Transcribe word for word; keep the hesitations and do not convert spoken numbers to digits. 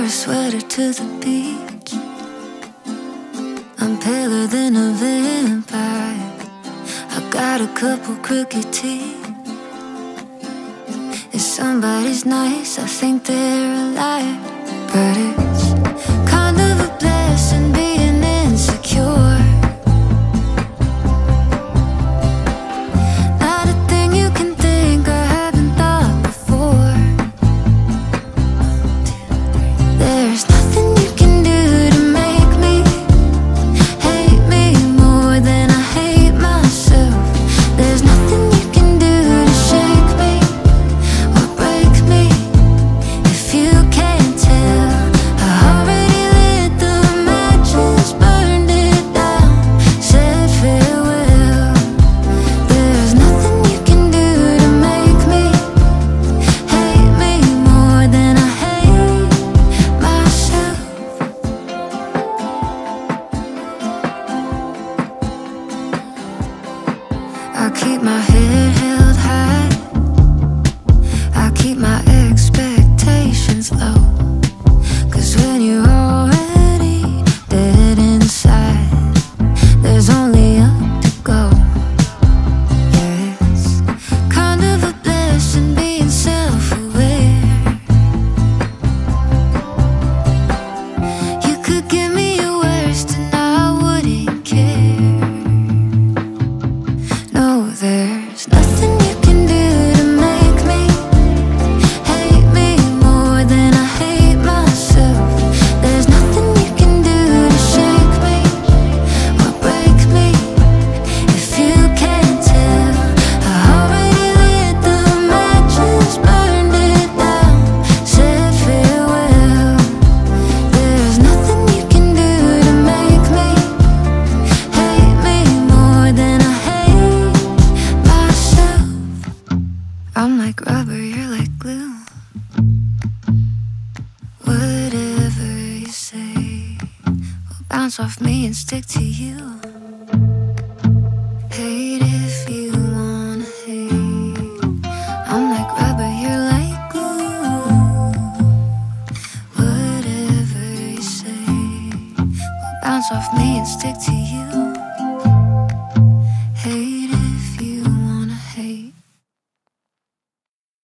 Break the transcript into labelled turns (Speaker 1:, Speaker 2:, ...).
Speaker 1: a sweater to the beach. I'm paler than a vampire. I got a couple crooked teeth. If somebody's nice, I think they're a liar. But it's kind of a blessing being insecure. Not a thing you can think I haven't thought before. There's nothing you can do to make me hate me more than I hate myself. There's nothing you can do to shake me or break me. If you can't tell, I already lit the matches, burned it down, said farewell. There's nothing you can do to make me hate me more than I hate myself. I keep my head held high. I keep my expectations low. Cause when you're already dead inside, there's only up to go. Yeah, it's kind of a blessing being self-aware. You could give me your worst and I wouldn't care. No, there's nothing you can do to make me hate me more than I hate myself. There's nothing you can do to shake me or break me. If you can't tell, I already lit the matches, burned it down, said farewell. There's nothing you can do to make me hate me more than I hate myself. I'm like rubber, you're like glue. Whatever you say will bounce off me and stick to you. Hate if you wanna hate. I'm like rubber, you're like glue. Whatever you say will bounce off me and stick to you.